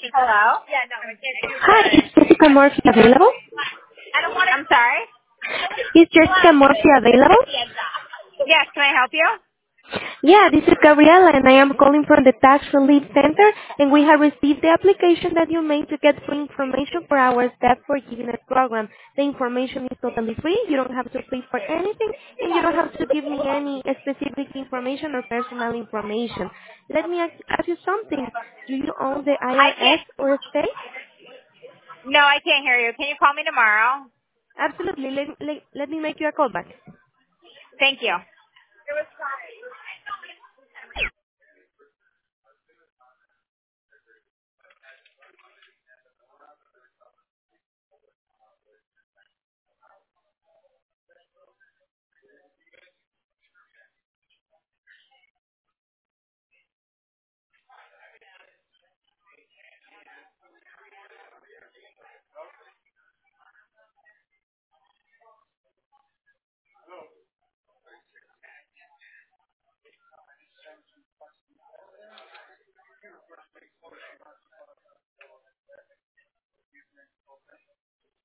Hello? Hi, is Jessica Murphy available? I'm sorry? Is Jessica Murphy available? Yes, can I help you? Yeah, this is Gabriela, and I am calling from the Tax Relief Center, and we have received the application that you made to get free information for our Step Forgiveness program. The information is totally free. You don't have to pay for anything, and you don't have to give me any specific information or personal information. Let me ask you something. Do you own the I IRS can't. or estate? No, I can't hear you. Can you call me tomorrow? Absolutely. Let me make you a call back. Thank you.